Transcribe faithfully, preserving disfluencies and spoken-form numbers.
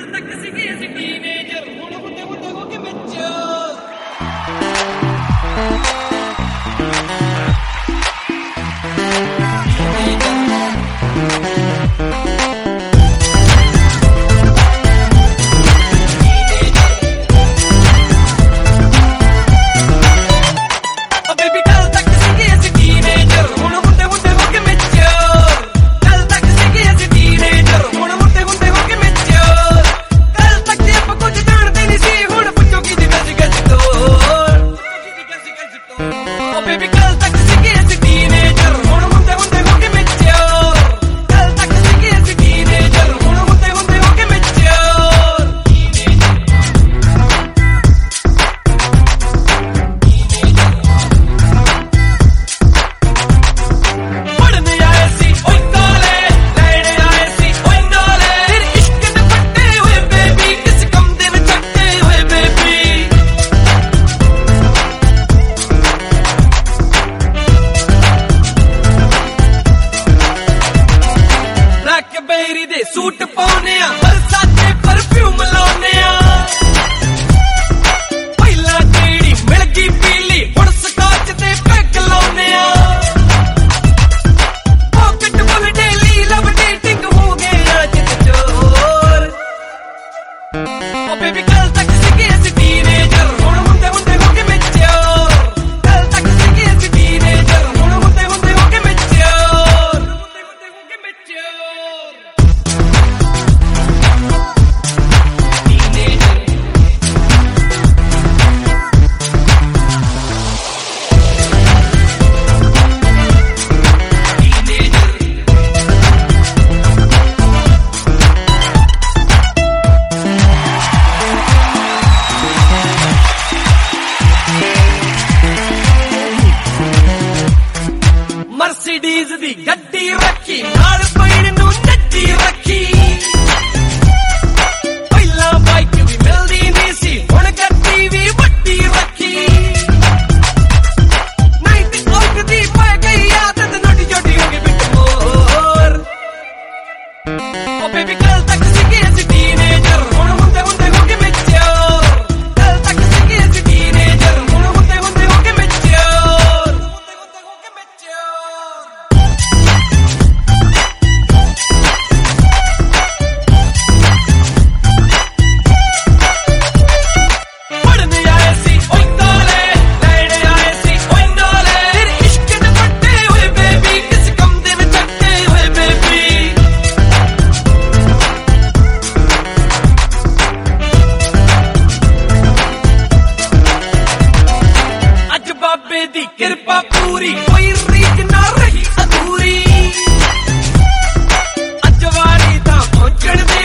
suit पाने बरसाते perfume लाने पहला जेड़ी मिल गई पीली हुण स्कॉच ते पैग लाने pocket full daily love dating हो गया जित चोर ओ बेबी कल तक सीगे सी टीनेजर हुण हुंदे हुंदे हो के मैच्योर कल तक सीगे सी टीनेजर हुण हुंदे हुंदे हो के मैच्योर हुंदे हुंदे हो के मैच्योर मर्सिडीज दी गड्डी रखी नाल पैण नू नड्डी रखी पहला बाइक भी मिलदी नहीं सी हुण गड्डी भी वड्डी रखी नाइट आउट दी पै गई आदत नोटी जोटी हो गई बिट मोर ओ बेबी कल तक सीगे सी टीनेजर हुण हुंदे हुंदे हो के मैच्योर कल तक सीगे सी टीनेजर हुण हुंदे हुंदे हो के मैच्योर हुंदे हुंदे हो के मैच्योर बाबे दी किरपा पूरी कोई रीत ना रही अधूरी अज वारी तां पहुंचण दे